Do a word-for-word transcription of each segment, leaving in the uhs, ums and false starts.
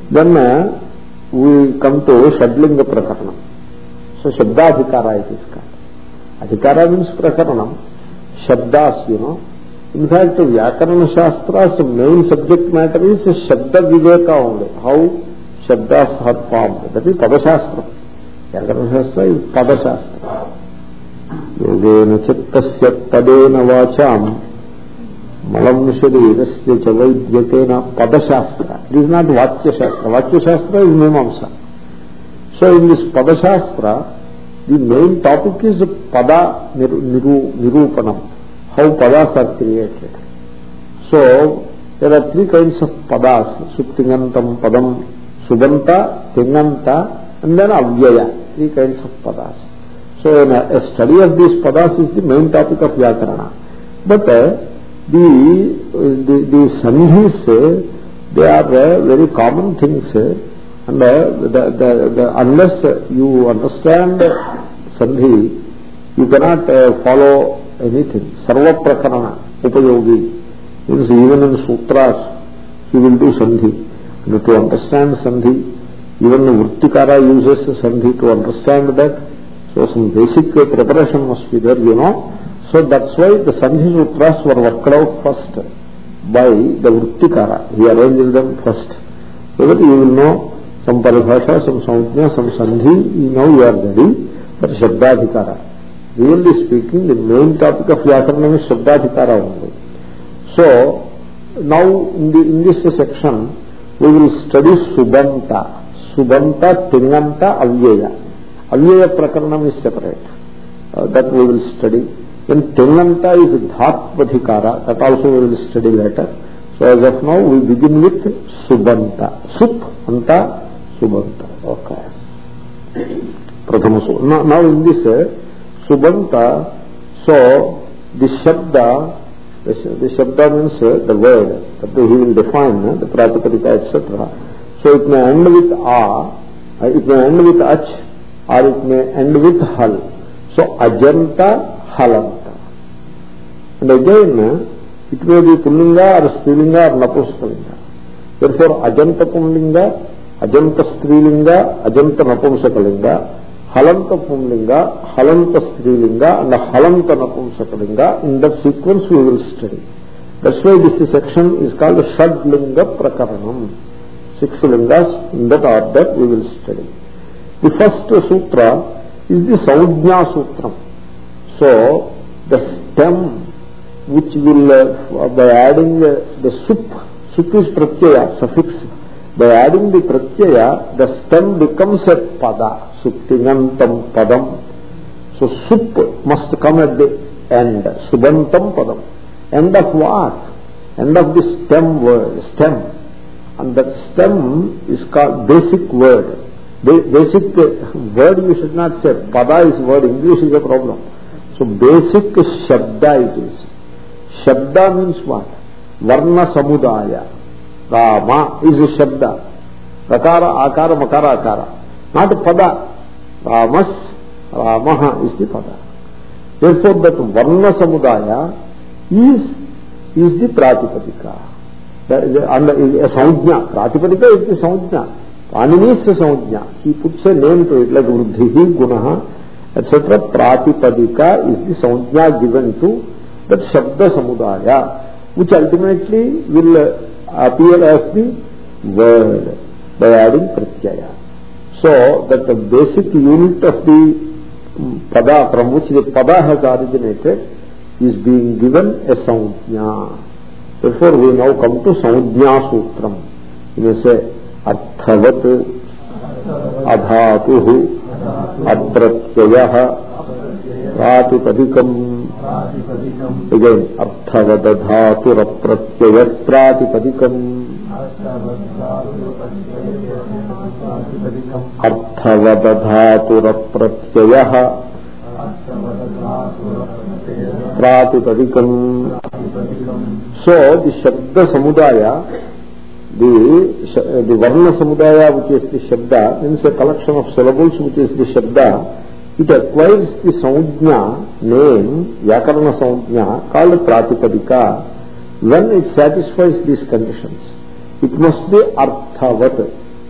Then uh, we come to Shadlinga Prakaranam. So Shabdadhikara it is called. Adhikara means Prakaranam. Shabdas, you know. In fact, Vyakarana Shastra's main subject matter is Shabda Viveka only. How Shabdas are formed. That is Padashastra. Vyakarana Shastra is Padashastra. Yogena Chittasya Padena Vacham Malam Sharirasya Chavaidhyatena Padashastra. It is not Vachya Shastra. Vachya Shastra is Mimamsa. So in this Padashastra, the main topic is Pada Niru, Nirupanam. How Padas are created. So there are three kinds of Padas. Suptingantam Padam, Subanta, Tinganta, and then Avyaya. Three kinds of Padas. So a, a study of these Padas is the main topic of Vyakarana. But uh, the, the, the Sandhis, uh, they are uh, very common things. Uh, and uh, the, the, the, unless you understand Sandhi, you cannot uh, follow anything. Sarva Prakarana, Upayogi. Means even in Sutras, he will do Sandhi. And to understand Sandhi, even the Vrittikara uses Sandhi to understand that. So some basic preparation must be there, you know. So that's why the Sandhi Sutras were worked out first by the Vrittikara. He arranged them first. So that you will know some Paribhasha, some Samjna, some Sandhi, you know you are ready. But Shabdadhikara. Really speaking, the main topic of Vyakarana is Shabdadhikara only. So, now in, the, in this section, we will study Subanta. Subanta, Tinganta, Avyaya. Avyaya Prakaranam is separate. Uh, that we will study. Then Tinganta is Dhattvadhikara. That also we will study later. So as of now, we begin with Subanta. Sup, Anta, Subanta. Okay. Prathama Subanta. Now, now in this uh, Subanta, so the Shabda, the, the Shabda means uh, the word, that he will define, uh, the Pratipadika, et cetera. So it may end with A, uh, it may end with Ach, or it may end with Hal. So Ajanta, Halanta. And again, uh, it may be Pullinga or Strilinga or Napuskalinga. Therefore, Ajanta Pullinga, Ajanta Strilinga, Ajanta Napumsakalinga, Halanta Pumlinga, Halanta Strilinga, and Halanta Napumsakalinga. In that sequence we will study. That's why this section is called Shadlinga Prakaranam. Six lingas, in that order we will study. The first sutra is the Saujna Sutram. So, the stem which will, uh, by adding uh, the sup, sup is pratyaya, suffix. By adding the pratyaya, the stem becomes a pada. Suptingantam padam. So sup must come at the end. Subantam padam. End of what? End of the stem word. Stem. And that stem is called basic word. Ba basic word you should not say. Pada is word. English is a problem. So basic Shabda it is. Shabda means what? Varna Samudaya. Rama is a Shabda. Rakara, Akara, Makara, Akara. Not Pada. Ramas, Ramaha is the Pada. Therefore, that Varna Samudaya is, is the Pratipadika. And a Saujna. Pratipadika is the Saujna. Panini is a Saujna. He puts a name to it like Vruddhihi, Gunaha, et cetera. Pratipadika is the Saujna given to that Shabda Samudaya, which ultimately will appear as the word by adding Pratyaya. So that the basic unit of the Pada from which the Pada has originated is being given a Saujna. Therefore we now come to Saujna Sutram. You may say Arthavat Adhatuhu Apratyayah Pratipadikam. Again, Arthavat Adhatu Apratyayah Pratipadikam. Arthavadadhatu pratyayah pratipadikam. So the Shabda Samudaya, the, the Varna Samudaya, which is the Shabda, means a collection of syllables which is the Shabda, it acquires the Saujna name, Vyakarana Saujna, called Pratipadika, when it satisfies these conditions. It must be Arthavat.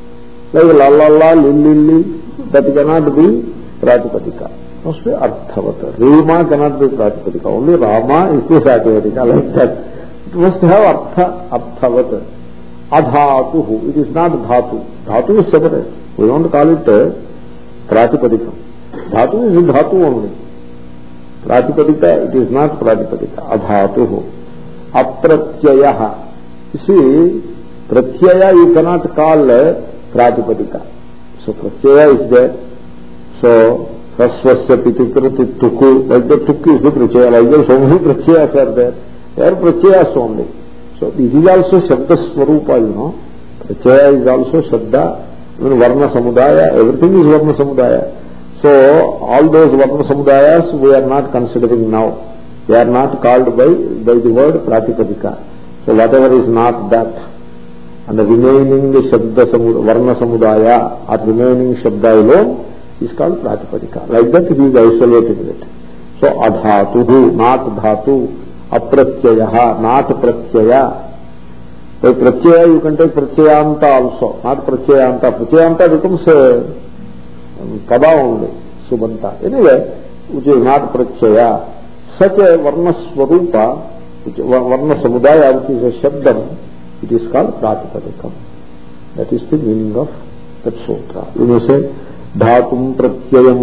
like la la la, li li li, that cannot be Pratipadika. Must be Arthavata. Rima cannot be Pratipadika. Only Rama is the Pratipadika, like that. It must have Artha, Arthavata. Adhatuhu. It is not Dhatu. Dhatu is separate. We don't call it Pratipadika. Dhatu is Dhatu only. Pratipadika, it is not Pratipadika. Adhatuhu. Apratyayaha. You see, Pratyaya you cannot call Pratipadika. So Pratyaya is there. So Rasvasya Pitikruti Tuku, like the Tukku is the Pratyaya, like that so many Pratyayas are there. They are Pratyayas only. So this is also Shabda Swarupa, you know. Pratyaya is also Shabda, I mean Varna Samudaya, everything is Varna Samudaya. So all those Varna Samudayas we are not considering now. They are not called by, by the word Pratipadika. So whatever is not that, and the remaining Shabda Samudaya, Varna Samudaya, or remaining Shabda alone is called Pratipadika. Like that it is isolating it. So Adhatuhu, not Dhatu, Apratyayaha, not Pratyaya. By Pratyaya you can take Pratyayanta also, not Pratyayanta. Pratyayanta becomes a Pada only, Subanta. Anyway, which is not Pratyaya. Such a Varna Swarupa, which, Varna Samudaya, which is a Shabdam, it is called Pratipadikam. That is the meaning of that sutra. You may say, Dhatum Pratyayam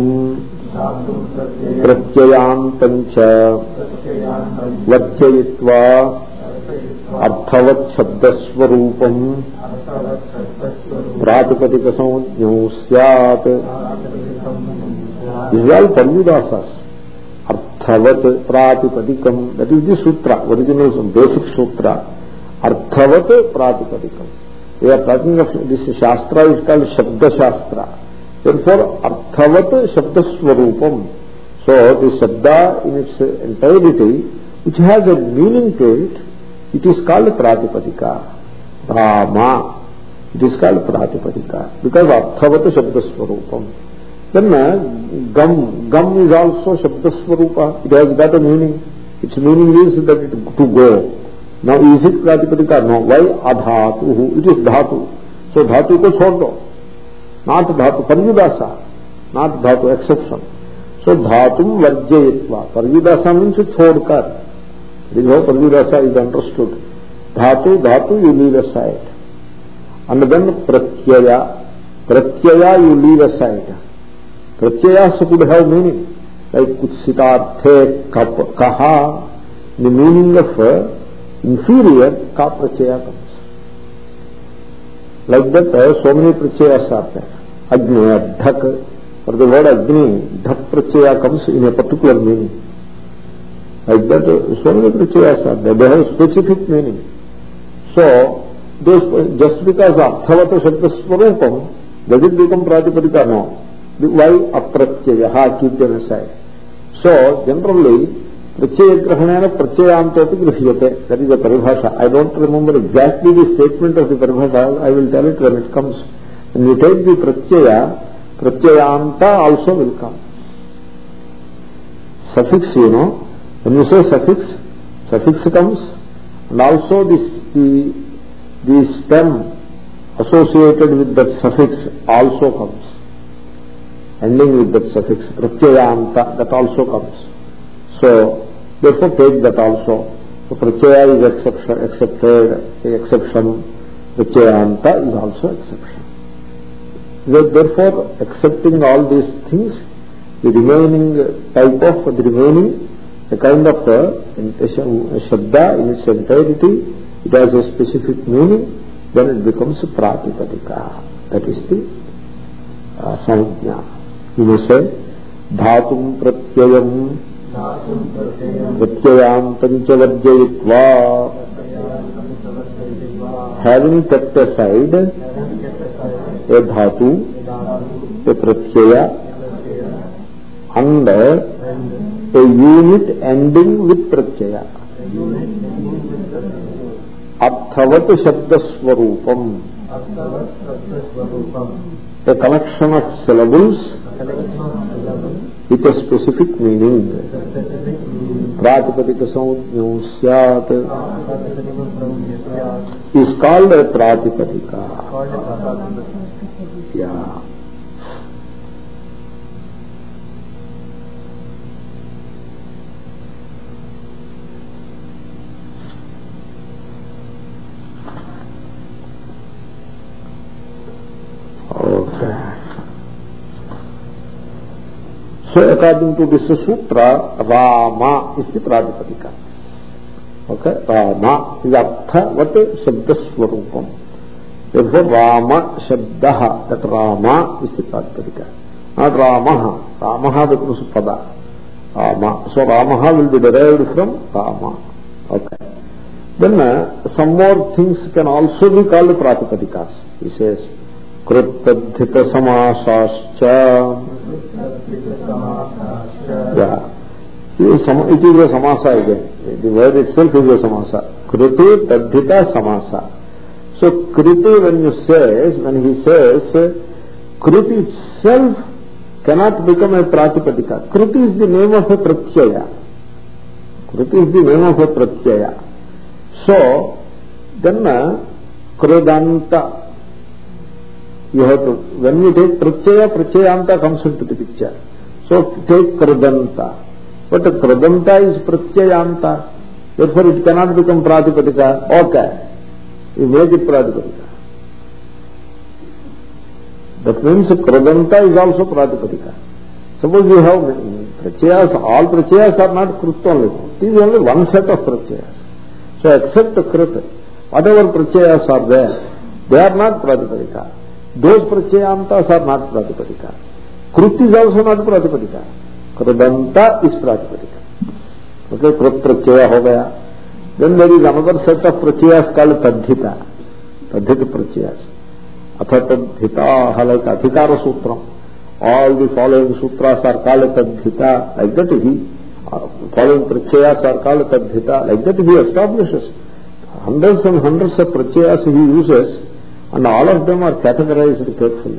Pratyayantancha Vajjayitva Arthavat Shabdasvarupam Pratipadika Samujño Syat. These are all Parvidasas. Arthavat Pratipadikam. That is the sutra, original basic sutra. Arthavat Pratipadikam. We are talking of this Shastra is called Shabda Shastra. Therefore, Arthavat Shabda Swarupam. So, the Shabda in its entirety, which has a meaning to it, it is called Pratipadika. Rama. It is called Pratipadika. Because Arthavat Shabda Swarupam. Then, Gam. Gam is also Shabda Swarupa. It has got a meaning. Its meaning is that it to go. Now, is it Pratipadika? No. Why? Adhatuhu. It is Dhatu. So, Dhatu ko chhod do. Not Dhatu. Parvidasa. Not Dhatu. Exception. So, Dhatum Vajjayitva. Parvidasa means chhodkar. This is how Parvidasa is understood. Dhatu, Dhatu you leave aside. And then Pratyaya. Pratyaya you leave aside. Pratyayas could have meaning. Like Kutsitarthe, Kaha. The meaning of inferior, Ka Pratyaya comes. Like that, so many Pratyayas are there. Agni, Dhak. For the word Agni, Dhak Pratyaya comes in a particular meaning. Like that, so many Pratyayas are there. They have specific meaning. So, those, just because Arthavata Shabda Swarupam, does it become Pratipadika? No. Why? Apratyayaha, keep them aside. So, generally, Pratyaya Grahanena Pratyayantoti Grihiyate. That is the Paribhasha. I don't remember exactly the statement of the Paribhasha. I will tell it when it comes. When you take the Pratyaya, Pratyayanta also will come. Suffix, you know. When you say suffix, suffix comes. And also this, the, the stem associated with that suffix also comes. Ending with that suffix. Pratyayanta, that also comes. So, therefore take that also. So, Pratyaya is exception, accepted, exception. Pratyayanta is also exception. Therefore, accepting all these things, the remaining type of, the remaining, the kind of uh, Shabda in its entirety, it has a specific meaning, then it becomes Pratipadika. That is the uh, Samujña. You may say, Dhatum Pratyayam Pratyayantancha Vajjayitva. Having kept aside a Dhatu, a Pratyaya, and a unit ending with Pratyaya. Arthavat Shabda Swarupam. A collection of syllables with a specific meaning. ప్రాతిపదిక సంజ్ఞం స్యాత్ is called ప్రాతిపదిక. Okay. So according to this sutra, Rama is the Pratipadika. Okay, Rama is Artha, what Shabda Swarupam. Therefore Rama Shabdaha, that Rama is the Pratipadika. Not Ramaha. Ramaha becomes Pada. Rama. So Ramaha will be derived from Rama. Okay. Then uh, some more things can also be called Pratipadikas. He says, Krutadhita Samasascha. Yeah. It is a samasa again. The word itself is a samasa. Kruti Tadhita Samasa. So Kruti, when you say, when he says, Kruti itself cannot become a Pratipadika. Kruti is the name of a Pratyaya. Kruti is the name of a Pratyaya. So, then Krudanta. You have to, when you take Pratyaya, Pratyayanta comes into the picture. So take Krudanta. But Krudanta is Pratyayanta. Therefore it cannot become Pratipadika. Okay. You make it Pratipadika. That means Krudanta is also Pratipadika. Suppose you have Pratyayas, all Pratyayas are not Krut only. It is only one set of Pratyayas. So except Krut, whatever Pratyayas are there, they are not Pratipadika. Those Pracyayantas are not Pratipadika. Krut is also not Pratipadika. Krudanta is Pratipadika. Okay, Krut Pratyaya ho gaya. Then there is another set of Pratyayas called Tadhita. Tadhita Pratyayas. Atha Tadhita, like Adhikara Sutram. All the following sutras are called Tadhita. Like that he, following Pratyayas are called Tadhita. Like that he establishes. Hundreds and hundreds of Pratyayas he uses, and all of them are categorized carefully.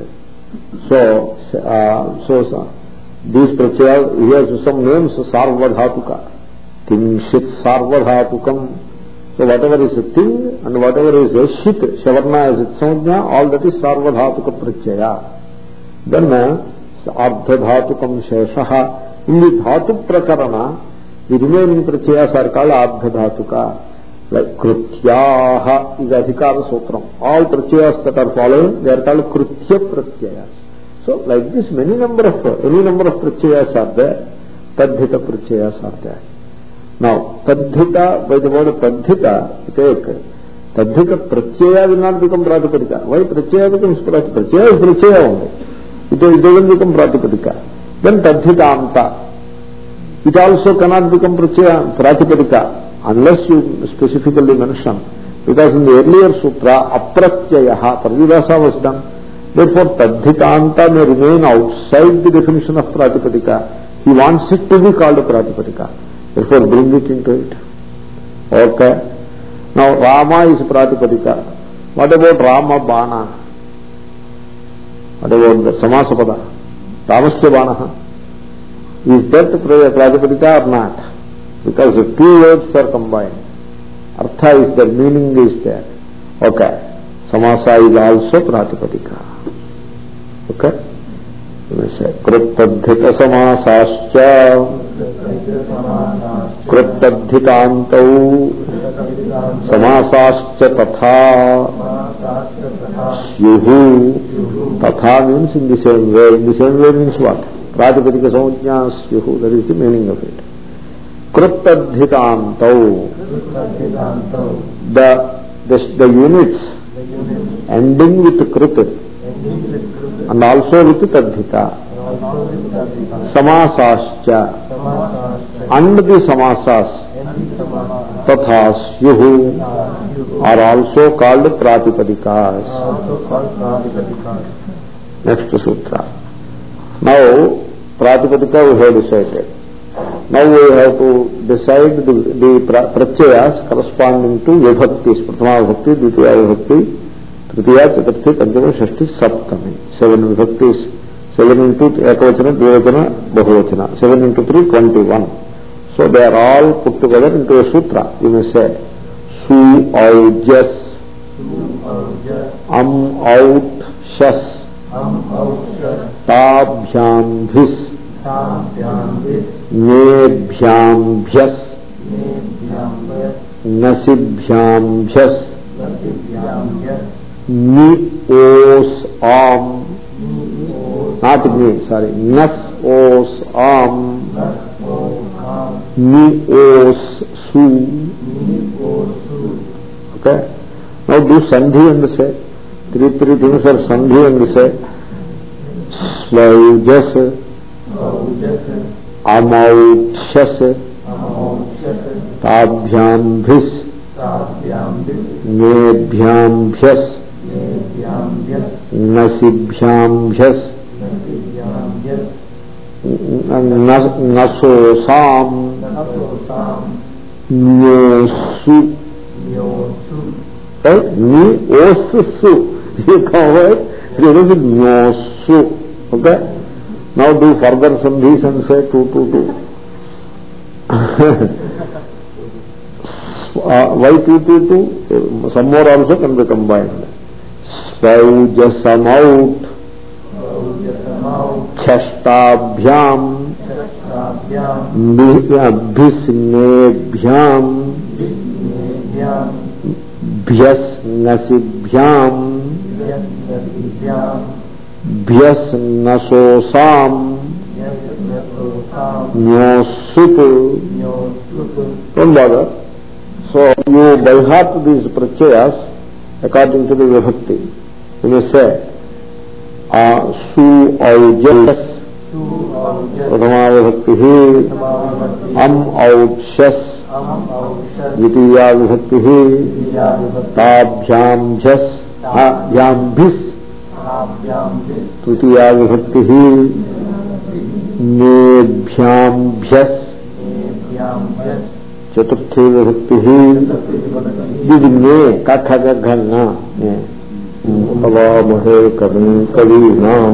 So, uh, so uh, these Pratyayas, he has some names, Sarvadhatuka, Tinshit Sarvadhatukam. So whatever is a thing and whatever is a shit, Shavarna is its samajna, all that is Sarvadhatuka Pratyaya. Then uh, Ardhadhatukam Sheshaha. In the Dhatu Prakarana, the remaining Pratyayas are called Ardhadhatuka. Like Krutyaha is Adhikara Sutram. All Pratyayas that are following, they are called Krutya Pratyayas. So like this, many number of, any number of Pratyayas are there. Tadhita Pratyayas are there. Now, Tadhita, by the word Tadhita, take Tadhita Pratyaya will not become Pratipadika. Why Pratyaya becomes Pratipadika? Pratyaya is Pratyaya only. It, it doesn't become Pratipadika. Then Tadhita Anta. It also cannot become Pratyaya, Pratipadika. Unless you specifically mention, because in the earlier sutra, apratyayaha, Parvidasa was done. Therefore, tadhitanta may remain outside the definition of Pratipadika. He wants it to be called Pratipadika. Therefore, bring it into it. Okay. Now, Rama is Pratipadika. What about Rama Bana? What about the Samasapada? Ramasya Banaha. Is that Pratipadika or not? Because the two words are combined. Artha is there, meaning is there. Okay. Samasa is also Pratipadika. Okay. Let me say, Kruttadhita Samasascha Kruttadhitantau Samasascha Tatha Syuhu. Tatha means in the same way. In the same way means what? Pratipadika Samajna Syuhu. That is the meaning of it. Kruttadhitantau, the, the, the units ending with Krut and also with Tadhita, Samasascha, and the Samasas, Tatha Syuhu, are also called Pratipadikas. Next sutra. Now, Pratipadika we have decided. Now we have to decide the, the pratyayas corresponding to vibhaktis. Prathama vibhakti, Dvitiya vibhakti, Tritiya, Chaturthi, Panchama, Shashti, Saptami. Seven vibhaktis. Seven into Ekavachana, Dvivachana, Bahuvachana. Seven into three, twenty-one. So they are all put together into a sutra. You may say su aujas, am out shas, tabhyam bhis, nebhyam bhyas, nasibhyam bhyas, ni os am, not me, sorry, nas os am, ni os su. Okay, now do sandhi and say three three things are sandhi and say svaujas, amauchas, tabhyam bhis, nebhyam bhyas, nasibhyam bhyas, nasosam, nyosu. Right? Ni osu. You come right? There is nyosu. Okay? Now do further sandhis and say two, two, two. uh, why two, two, two? Some more also can be combined. Svaujasamauth, chashtabhyam, bhisnebhyam, bhyas nasibhyam, bhyas nasosam, nyosut. Don't bother. So you by heart these prachayas according to the vibhakti. You may say su aujas, pratama vibhakti, am auchas, द्वितीया विभक्ति, ताभ्याम झस भ्याम भिस, तृतीया विभक्ति, नेभ्याम भ्यस, चतुर्थी विभक्ति, दिग्ने काठा का घना अवामहे कवि कवि नाम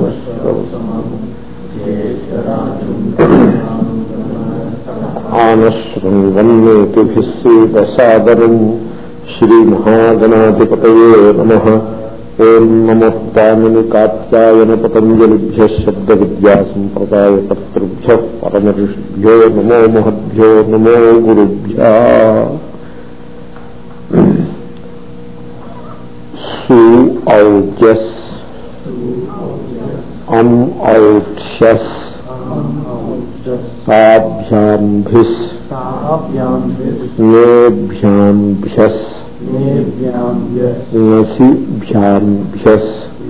आनश्रृण्वन्नेतिभिस्सीदसादरम् श्रीमहागणाधिपतये नमः। ओं नमः पाणिनिकात्यायन पतञ्जलिभ्यः शब्दविद्यासम्प्रदायकर्तृभ्यः परमऋषिभ्यो नमो महद्भ्यो नमो गुरुभ्यः। सु औजस्, अम औक्षस्, ताभ्याम भिस, नेभ्याम भ्यस, नसिभ्याम भ्यस,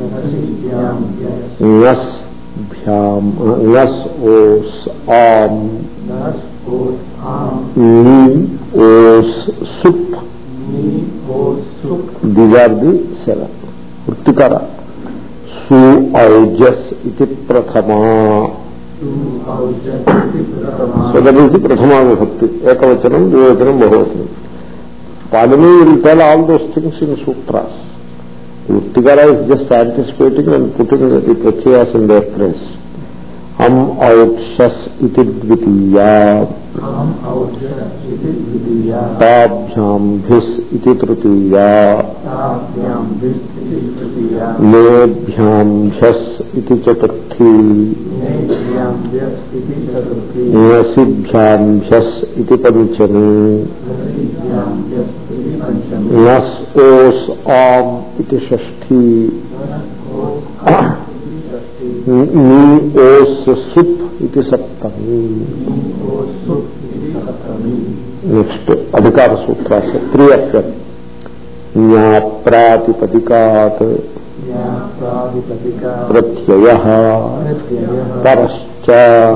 नस भ्याम नस ओस आम, नी ओस सुप. These are the seven. Urtikara. Su aujas iti prathama. So that is the prathama vibhakti. Ekavachanam, dvivachanam, bahuvachanam. Padani will tell all those things in sutras. Urtikara is just anticipating and putting the prachayas in their place. Am auchas iti dvitiya. ताभ्याम भिस इति तृतीया. नेभ्याम झस इति चतुर्थी. नसिभ्याम झस इति पंचमी. नस ओस आम इति षष्ठी. नी ओस सुप इति सप्तमी. Next अधिकार सूत्र से त्रियस्य न्या प्रातिपदिकात् प्रत्ययः परश्च.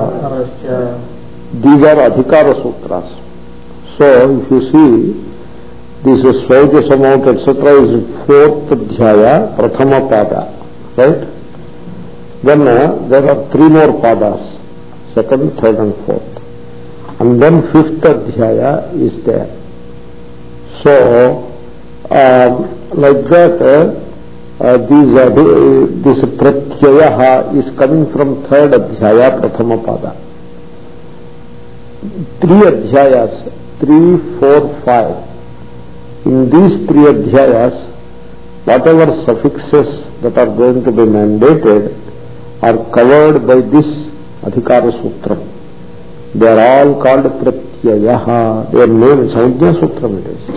These are adhikara sutras. So if you see this is Svauja Samauth et cetera is fourth adhyaya, prathama pada, right? Then uh, there are three more padas, second, third and fourth. And then fifth adhyaya is there. So, uh, like that, uh, uh, these, uh, this pratyaya is coming from third adhyaya, prathama pada. three adhyayas, three, four, five. In these three adhyayas, whatever suffixes that are going to be mandated are covered by this Adhikara Sutram. They are all called Pratyayaha. Their name is Sanjna Sutram it is.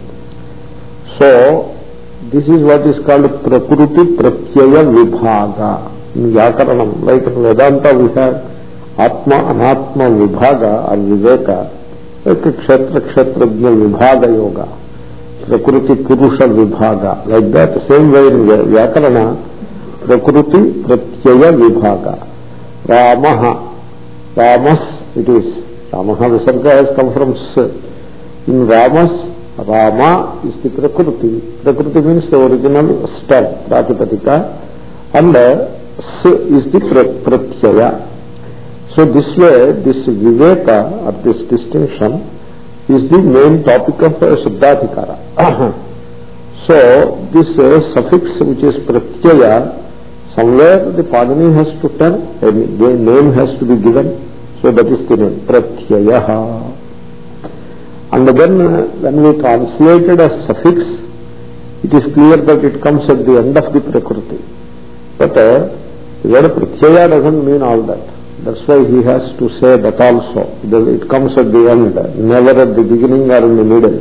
So, this is what is called Prakruti Pratyaya Vibhaga. In Vyakaranam, like in Vedanta we have Atma Anatma Vibhaga or Viveka, like Kshetra Kshetrajna Vibhaga Yoga, Prakruti Purusha Vibhaga, like that. Same way in Vyakarana, Prakruti Pratyaya Vibhaga. Ramaha, Ramas it is. Ramaha Visarga has come from S. In Ramas, Rama is the Prakriti. Prakriti means the original stem, Pratipadika, and S is the Pratyaya. So this way, this Viveka, or this distinction, is the main topic of Shuddhadhikara. So this uh, suffix which is Pratyaya, somewhere the Padani has to tell, a name has to be given, so that is the name, Pratyayaha. And then uh, when we translated as suffix, it is clear that it comes at the end of the Prakriti. But uh, the word Pratyaya doesn't mean all that. That's why he has to say that also. It comes at the end, never at the beginning or in the middle.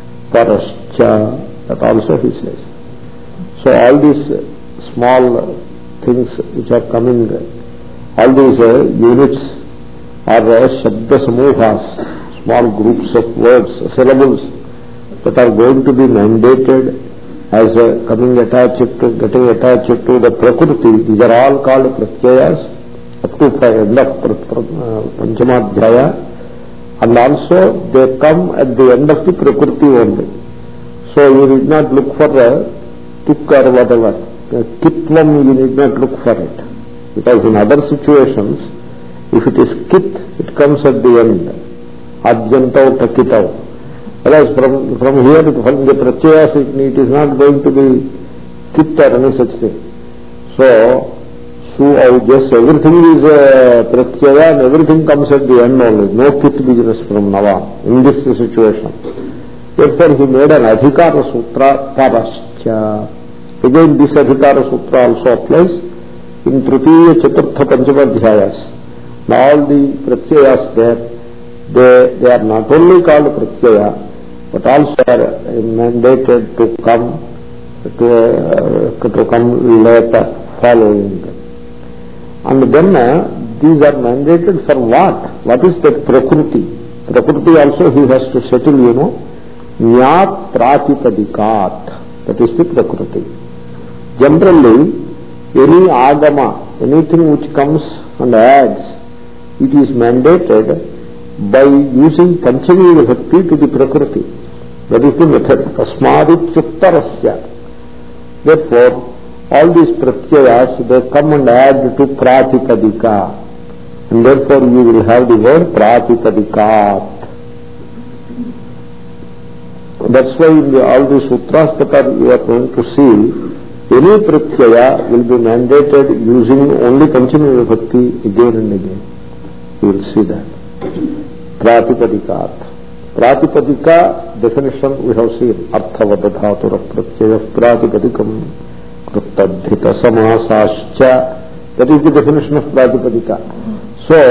Parascha, that also he says. So all these small things which are coming, all these uh, units are uh, Shabda Samuhas, small groups of words, syllables that are going to be mandated as uh, coming attached to, getting attached to the Prakriti. These are all called Pratyayas up to end of Panchamadhyaya, and also they come at the end of the Prakriti only. So you need not look for a tuk or whatever. Kitvam, you need not look for it. Because in other situations, if it is kit, it comes at the end. Adjantau takitau. Whereas from, from here, from the Pratyayas, it is not going to be kit or any such thing. So, so I guess everything is uh, Pratyaya and everything comes at the end only. No kit business from now on, in this situation. Therefore, he made an Adhikara Sutra Parascha. Again, this Adhikara Sutra also applies in Tritiya, Chaturtha, Panchamadhyayas. Now all the Pratyayas there, They, they are not only called Pratyaya, but also are mandated to come to, uh, to come later, following. And then uh, these are mandated for what? What is that Prakriti? Prakriti also he has to settle, you know, Nyat Pratipadikat. That is the Prakriti. Generally, any Agama, anything which comes and adds, it is mandated by using Panchami Vibhakti to the Prakriti. That is the method. Tasmadit Chuttarasya. Therefore, all these Pratyayas, they come and add to Pratipadika. And therefore you will have the word Pratipadikat. That's why in the, all the sutras that are, you are going to see, any Pratyaya will be mandated using only Panchami Vibhakti again and again. You will see that. Pratipadika. Pratipadika definition we have seen. Arthavadadhatura pratyaya pratipadikam kruttadhita samasascha. That is the definition of Pratipadika. So,